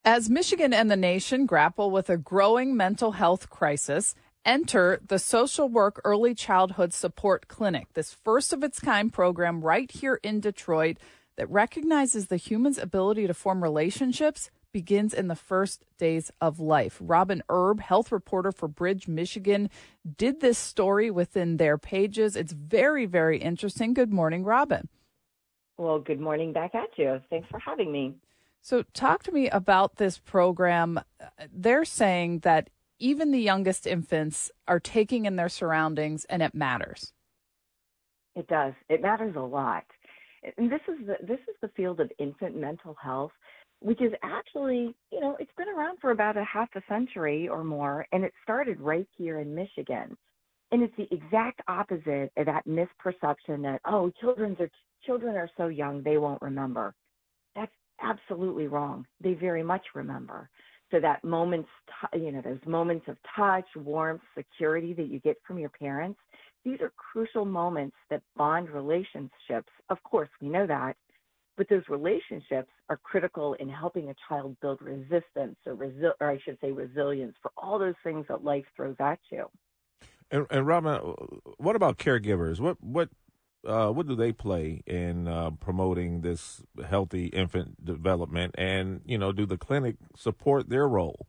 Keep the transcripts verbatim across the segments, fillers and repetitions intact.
As Michigan and the nation grapple with a growing mental health crisis, enter the Social Work Early Childhood Support Clinic, this first of its kind program right here in Detroit that recognizes the human's ability to form relationships begins in the first days of life. Robin Erb, health reporter for Bridge, Michigan, did this story within their pages. It's very, very interesting. Good morning, Robin. Well, good morning back at you. Thanks for having me. So talk to me about this program. They're saying that even the youngest infants are taking in their surroundings, and it matters. It does. It matters a lot. And this is the, this is the field of infant mental health, which is actually, you know, it's been around for about a half a century or more, and it started right here in Michigan. And it's the exact opposite of that misperception that, oh, children are, children are so young, they won't remember. That's absolutely wrong. They very much remember. So that moments, you know, those moments of touch, warmth, security that you get from your parents, these are crucial moments that bond relationships. Of course, we know that, but those relationships are critical in helping a child build resistance or, resi- or I should say resilience for all those things that life throws at you. And, and Robin, what about caregivers? What what Uh, what do they play in uh, promoting this healthy infant development? And, you know, do the clinic support their role?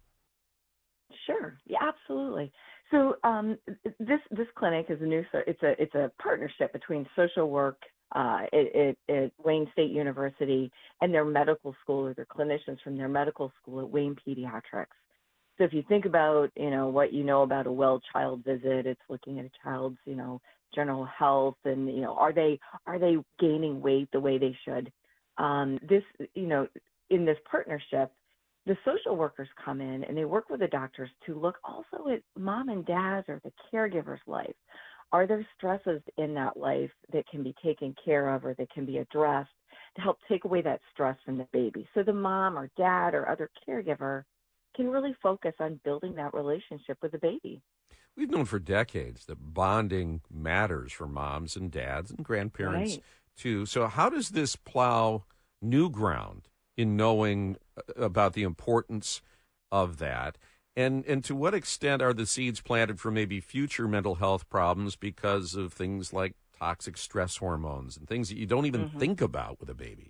Sure. Yeah, absolutely. So um, this this clinic is a new, it's a it's a partnership between social work uh, at, at Wayne State University and their medical school, or their clinicians from their medical school at Wayne Pediatrics. So if you think about, you know, what you know about a well child visit, it's looking at a child's, you know, general health and, you know, are they are they gaining weight the way they should? Um, this, you know, in this partnership, the social workers come in and they work with the doctors to look also at mom and dad's or the caregiver's life. Are there stresses in that life that can be taken care of or that can be addressed to help take away that stress from the baby? So the mom or dad or other caregiver can really focus on building that relationship with the baby. We've known for decades that bonding matters for moms and dads and grandparents, right. too. So how does this plow new ground in knowing about the importance of that? And and to what extent are the seeds planted for maybe future mental health problems because of things like toxic stress hormones and things that you don't even Mm-hmm. think about with a baby?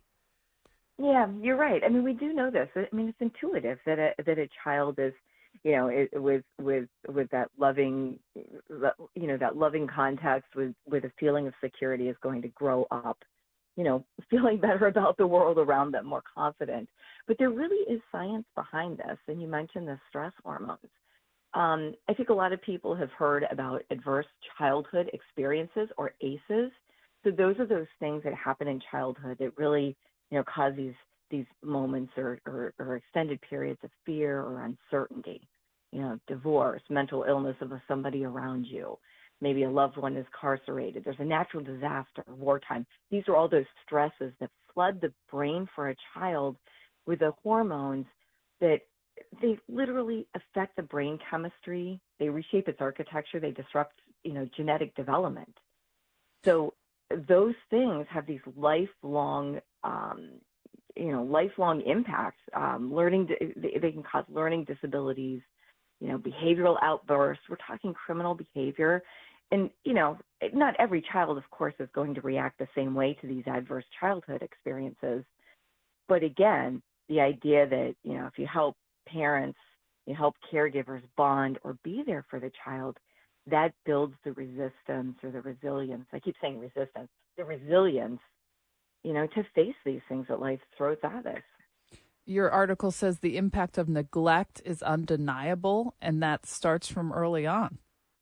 Yeah, you're right. I mean, we do know this. I mean, it's intuitive that a, that a child is, you know, it, with with with that loving, you know, that loving context with with a feeling of security is going to grow up, you know, feeling better about the world around them, more confident. But there really is science behind this. And you mentioned the stress hormones. Um, I think a lot of people have heard about adverse childhood experiences, or A C Es. So those are those things that happen in childhood that really, you know, cause these these moments or, or, or extended periods of fear or uncertainty, you know, divorce, mental illness of somebody around you, maybe a loved one is incarcerated, there's a natural disaster, wartime. These are all those stresses that flood the brain for a child with the hormones that they literally affect the brain chemistry. They reshape its architecture. They disrupt, you know, genetic development. So those things have these lifelong um, you know, lifelong impacts. Um, learning, they, they can cause learning disabilities, you know, behavioral outbursts. We're talking criminal behavior. And, you know, not every child, of course, is going to react the same way to these adverse childhood experiences. But again, the idea that, you know, if you help parents, you help caregivers bond or be there for the child, that builds the resistance or the resilience. I keep saying resistance, the resilience, you know, to face these things that life throws at us. Your article says the impact of neglect is undeniable, and that starts from early on.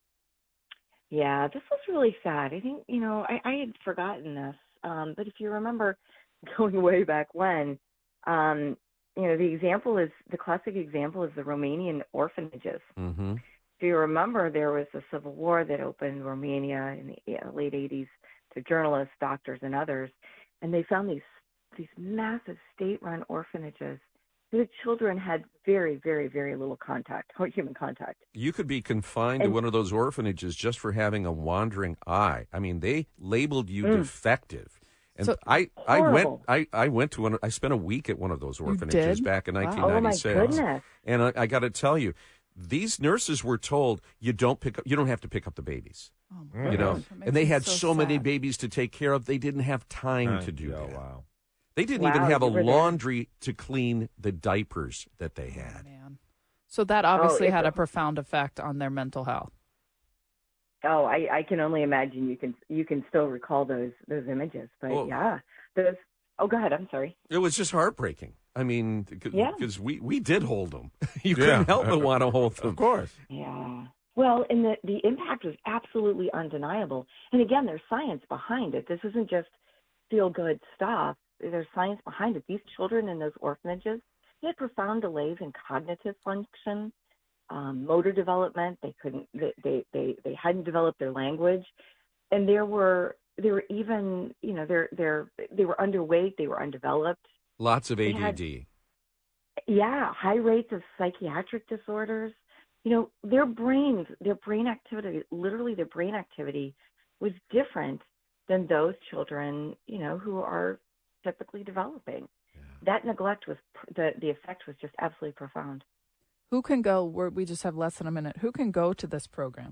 Yeah, this was really sad. I think, you know, I, I had forgotten this, um, but if you remember going way back when, um, you know, the example is, the classic example is the Romanian orphanages. Mm-hmm. If you remember, there was a civil war that opened Romania in the you know, late eighties to journalists, doctors, and others. And they found these these massive state-run orphanages. The children had very, very, very little contact, human contact. You could be confined and, to one of those orphanages just for having a wandering eye. I mean, they labeled you mm. defective And So- I, I went Horrible. I, I went to one I spent a week at one of those orphanages did? back in Wow. nineteen Oh my ninety-six. goodness. And I, I got to tell you, these nurses were told you don't pick up you don't have to pick up the babies. Oh, my You know, gosh, that makes and they me had so, many sad. babies to take care of. They didn't have time Uh, to do oh, that. wow. They didn't Wow, even have a you were there. laundry to clean the diapers that they had. Man. So that obviously it's had a- a profound effect on their mental health. Oh, I, I can only imagine you can you can still recall those those images. But Well- yeah, those. Oh, go ahead. I'm sorry. It was just heartbreaking. I mean, because Yeah. we, we did hold them. You Yeah. couldn't help but want to hold them. Of course. Yeah. Well, and the the impact was absolutely undeniable. And again, there's science behind it. This isn't just feel good stuff. There's science behind it. These children in those orphanages, they had profound delays in cognitive function, um, motor development. They couldn't. They, they they they hadn't developed their language, and there were there were even you know they're they're they were underweight. They were undeveloped. Lots of They A D had- D. Yeah, high rates of psychiatric disorders. You know, their brains, their brain activity, literally their brain activity was different than those children, you know, who are typically developing. That neglect was, the, the effect was just absolutely profound. Who can go? We're, we just have less than a minute. Who can go to this program?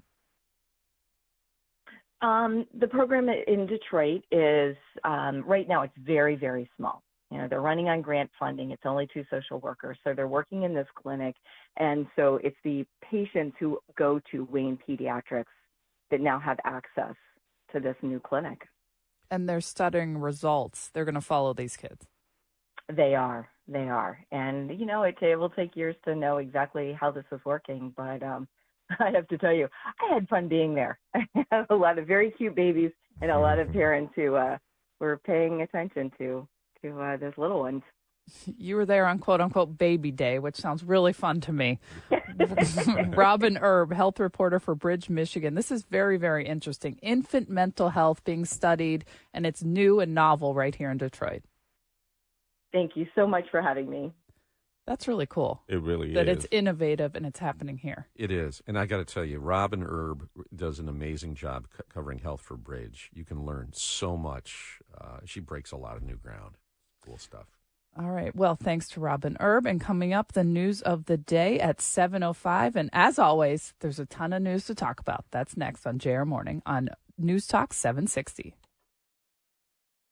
Um, the program in Detroit is, um, right now it's very, very small. You know, they're running on grant funding. It's only two social workers. So they're working in this clinic. And so it's the patients who go to Wayne Pediatrics that now have access to this new clinic. And they're studying results. They're going to follow these kids. They are. They are. And, you know, it, it will take years to know exactly how this is working. But um, I have to tell you, I had fun being there. I have a lot of very cute babies and a lot of parents who uh, were paying attention to to uh, those little ones. You were there on quote unquote baby day, which sounds really fun to me. Robin Erb, health reporter for Bridge, Michigan. This is very, very interesting. Infant mental health being studied, and it's new and novel right here in Detroit. Thank you so much for having me. That's really cool. It really That is. it's innovative and it's happening here. It is. And I got to tell you, Robin Erb does an amazing job c- covering health for Bridge. You can learn so much. Uh, she breaks a lot of new ground. Cool stuff. All right. Well, thanks to Robin Erb. And coming up, the news of the day at seven oh five. And as always, there's a ton of news to talk about. That's next on J R Morning on News Talk seven sixty.